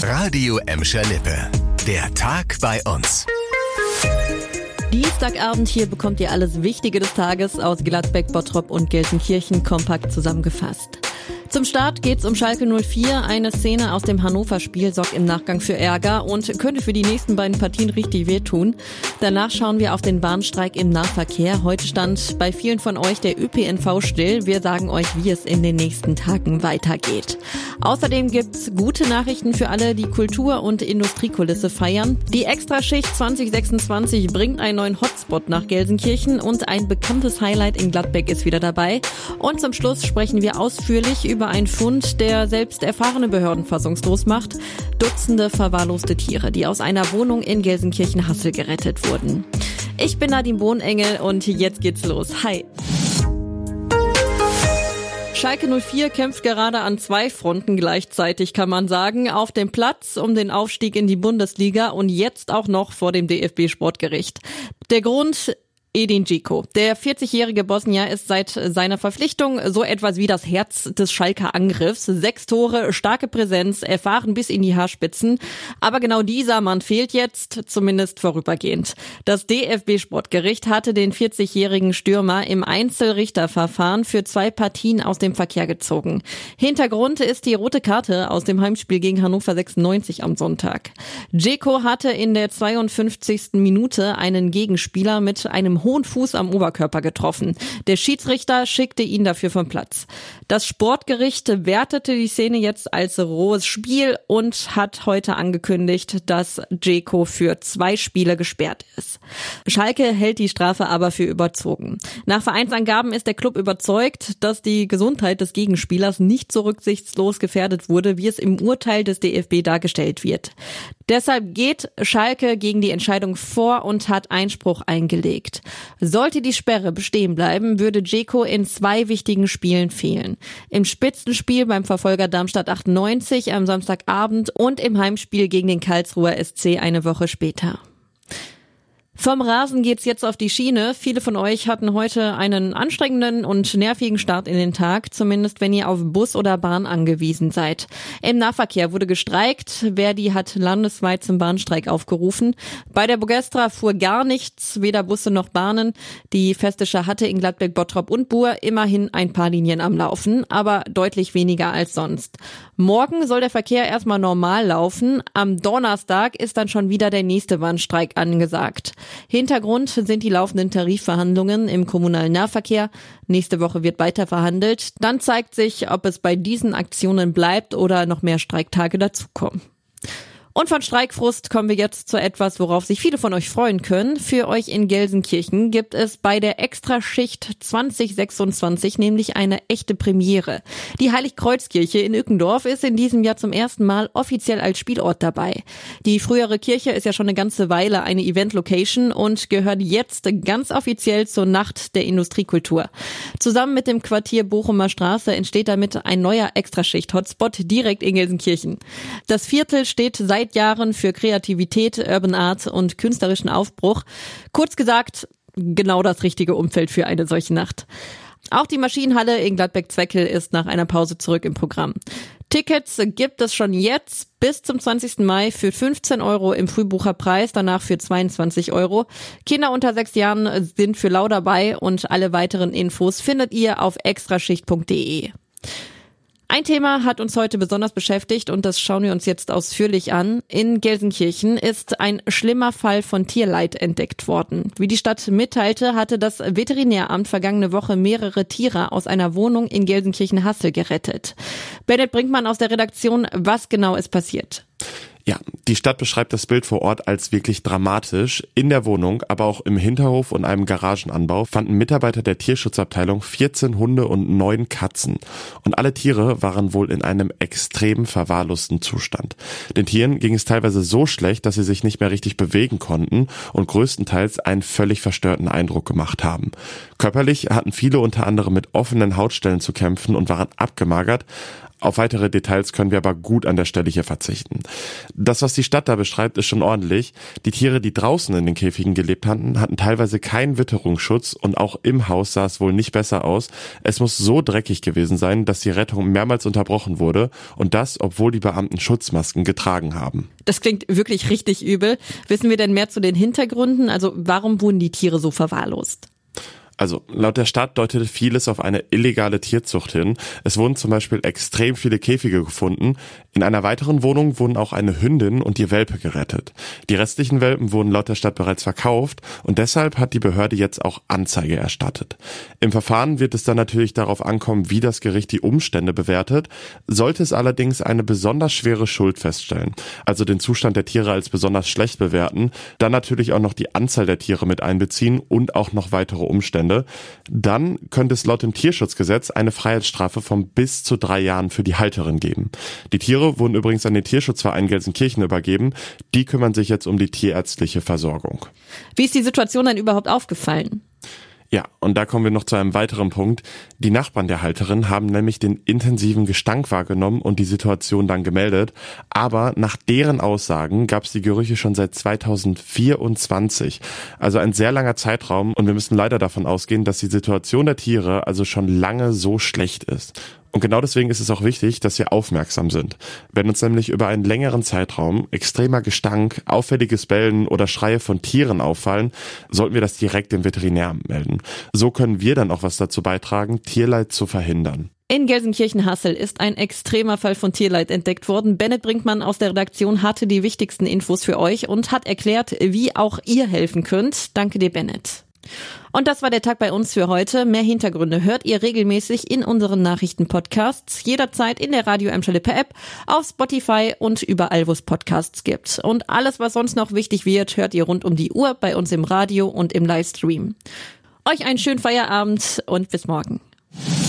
Radio Emscher Lippe. Der Tag bei uns. Dienstagabend, hier bekommt ihr alles Wichtige des Tages aus Gladbeck, Bottrop und Gelsenkirchen kompakt zusammengefasst. Zum Start geht's um Schalke 04. Eine Szene aus dem Hannover-Spiel sorgt im Nachgang für Ärger und könnte für die nächsten beiden Partien richtig wehtun. Danach schauen wir auf den Bahnstreik im Nahverkehr. Heute stand bei vielen von euch der ÖPNV still. Wir sagen euch, wie es in den nächsten Tagen weitergeht. Außerdem gibt's gute Nachrichten für alle, die Kultur- und Industriekulisse feiern. Die Extraschicht 2026 bringt einen neuen Hotspot nach Gelsenkirchen und ein bekanntes Highlight in Gladbeck ist wieder dabei. Und zum Schluss sprechen wir ausführlich über einen Fund, der selbst erfahrene Behörden fassungslos macht. Dutzende verwahrloste Tiere, die aus einer Wohnung in Gelsenkirchen-Hassel gerettet wurden. Ich bin Nadine Bohnengel und jetzt geht's los. Hi! Schalke 04 kämpft gerade an zwei Fronten gleichzeitig, kann man sagen. Auf dem Platz um den Aufstieg in die Bundesliga und jetzt auch noch vor dem DFB-Sportgericht. Der Grund: Edin Dzeko. Der 40-jährige Bosnier ist seit seiner Verpflichtung so etwas wie das Herz des Schalker Angriffs. 6 Tore, starke Präsenz, erfahren bis in die Haarspitzen. Aber genau dieser Mann fehlt jetzt, zumindest vorübergehend. Das DFB-Sportgericht hatte den 40-jährigen Stürmer im Einzelrichterverfahren für 2 Partien aus dem Verkehr gezogen. Hintergrund ist die rote Karte aus dem Heimspiel gegen Hannover 96 am Sonntag. Dzeko hatte in der 52. Minute einen Gegenspieler mit einem hohen Fuß am Oberkörper getroffen. Der Schiedsrichter schickte ihn dafür vom Platz. Das Sportgericht wertete die Szene jetzt als rohes Spiel und hat heute angekündigt, dass Dzeko für 2 Spiele gesperrt ist. Schalke hält die Strafe aber für überzogen. Nach Vereinsangaben ist der Klub überzeugt, dass die Gesundheit des Gegenspielers nicht so rücksichtslos gefährdet wurde, wie es im Urteil des DFB dargestellt wird. Deshalb geht Schalke gegen die Entscheidung vor und hat Einspruch eingelegt. Sollte die Sperre bestehen bleiben, würde Dzeko in 2 wichtigen Spielen fehlen. Im Spitzenspiel beim Verfolger Darmstadt 98 am Samstagabend und im Heimspiel gegen den Karlsruher SC eine Woche später. Vom Rasen geht's jetzt auf die Schiene. Viele von euch hatten heute einen anstrengenden und nervigen Start in den Tag, zumindest wenn ihr auf Bus oder Bahn angewiesen seid. Im Nahverkehr wurde gestreikt. Verdi hat landesweit zum Bahnstreik aufgerufen. Bei der Bogestra fuhr gar nichts, weder Busse noch Bahnen. Die Festische hatte in Gladbeck, Bottrop und Buhr immerhin ein paar Linien am Laufen, aber deutlich weniger als sonst. Morgen soll der Verkehr erstmal normal laufen. Am Donnerstag ist dann schon wieder der nächste Bahnstreik angesagt. Hintergrund sind die laufenden Tarifverhandlungen im kommunalen Nahverkehr. Nächste Woche wird weiter verhandelt. Dann zeigt sich, ob es bei diesen Aktionen bleibt oder noch mehr Streiktage dazukommen. Und von Streikfrust kommen wir jetzt zu etwas, worauf sich viele von euch freuen können. Für euch in Gelsenkirchen gibt es bei der Extraschicht 2026 nämlich eine echte Premiere. Die Heiligkreuzkirche in Ückendorf ist in diesem Jahr zum ersten Mal offiziell als Spielort dabei. Die frühere Kirche ist ja schon eine ganze Weile eine Event-Location und gehört jetzt ganz offiziell zur Nacht der Industriekultur. Zusammen mit dem Quartier Bochumer Straße entsteht damit ein neuer Extraschicht-Hotspot direkt in Gelsenkirchen. Das Viertel steht seit Jahren für Kreativität, Urban Art und künstlerischen Aufbruch. Kurz gesagt, genau das richtige Umfeld für eine solche Nacht. Auch die Maschinenhalle in Gladbeck-Zweckel ist nach einer Pause zurück im Programm. Tickets gibt es schon jetzt bis zum 20. Mai für 15 € im Frühbucherpreis, danach für 22 €. Kinder unter 6 Jahren sind für lau dabei und alle weiteren Infos findet ihr auf extraschicht.de. Ein Thema hat uns heute besonders beschäftigt und das schauen wir uns jetzt ausführlich an. In Gelsenkirchen ist ein schlimmer Fall von Tierleid entdeckt worden. Wie die Stadt mitteilte, hatte das Veterinäramt vergangene Woche mehrere Tiere aus einer Wohnung in Gelsenkirchen-Hassel gerettet. Bennett Brinkmann aus der Redaktion, was genau ist passiert? Ja, die Stadt beschreibt das Bild vor Ort als wirklich dramatisch. In der Wohnung, aber auch im Hinterhof und einem Garagenanbau fanden Mitarbeiter der Tierschutzabteilung 14 Hunde und 9 Katzen. Und alle Tiere waren wohl in einem extrem verwahrlosten Zustand. Den Tieren ging es teilweise so schlecht, dass sie sich nicht mehr richtig bewegen konnten und größtenteils einen völlig verstörten Eindruck gemacht haben. Körperlich hatten viele unter anderem mit offenen Hautstellen zu kämpfen und waren abgemagert. Auf weitere Details können wir aber gut an der Stelle hier verzichten. Das, was die Stadt da beschreibt, ist schon ordentlich. Die Tiere, die draußen in den Käfigen gelebt hatten teilweise keinen Witterungsschutz und auch im Haus sah es wohl nicht besser aus. Es muss so dreckig gewesen sein, dass die Rettung mehrmals unterbrochen wurde und das, obwohl die Beamten Schutzmasken getragen haben. Das klingt wirklich richtig übel. Wissen wir denn mehr zu den Hintergründen? Also warum wurden die Tiere so verwahrlost? Also laut der Stadt deutete vieles auf eine illegale Tierzucht hin. Es wurden zum Beispiel extrem viele Käfige gefunden. In einer weiteren Wohnung wurden auch eine Hündin und ihr Welpe gerettet. Die restlichen Welpen wurden laut der Stadt bereits verkauft und deshalb hat die Behörde jetzt auch Anzeige erstattet. Im Verfahren wird es dann natürlich darauf ankommen, wie das Gericht die Umstände bewertet. Sollte es allerdings eine besonders schwere Schuld feststellen, also den Zustand der Tiere als besonders schlecht bewerten, dann natürlich auch noch die Anzahl der Tiere mit einbeziehen und auch noch weitere Umstände, dann könnte es laut dem Tierschutzgesetz eine Freiheitsstrafe von bis zu 3 Jahren für die Halterin geben. Die Tiere wurden übrigens an den Tierschutzverein Gelsenkirchen übergeben. Die kümmern sich jetzt um die tierärztliche Versorgung. Wie ist die Situation denn überhaupt aufgefallen? Ja, und da kommen wir noch zu einem weiteren Punkt. Die Nachbarn der Halterin haben nämlich den intensiven Gestank wahrgenommen und die Situation dann gemeldet. Aber nach deren Aussagen gab es die Gerüche schon seit 2024. Also ein sehr langer Zeitraum und wir müssen leider davon ausgehen, dass die Situation der Tiere also schon lange so schlecht ist. Und genau deswegen ist es auch wichtig, dass wir aufmerksam sind. Wenn uns nämlich über einen längeren Zeitraum extremer Gestank, auffälliges Bellen oder Schreie von Tieren auffallen, sollten wir das direkt dem Veterinär melden. So können wir dann auch was dazu beitragen, Tierleid zu verhindern. In Gelsenkirchen-Hassel ist ein extremer Fall von Tierleid entdeckt worden. Bennett Brinkmann aus der Redaktion hatte die wichtigsten Infos für euch und hat erklärt, wie auch ihr helfen könnt. Danke dir, Bennett. Und das war der Tag bei uns für heute. Mehr Hintergründe hört ihr regelmäßig in unseren Nachrichten-Podcasts, jederzeit in der Radio Emscher Lippe App, auf Spotify und überall, wo es Podcasts gibt. Und alles, was sonst noch wichtig wird, hört ihr rund um die Uhr bei uns im Radio und im Livestream. Euch einen schönen Feierabend und bis morgen.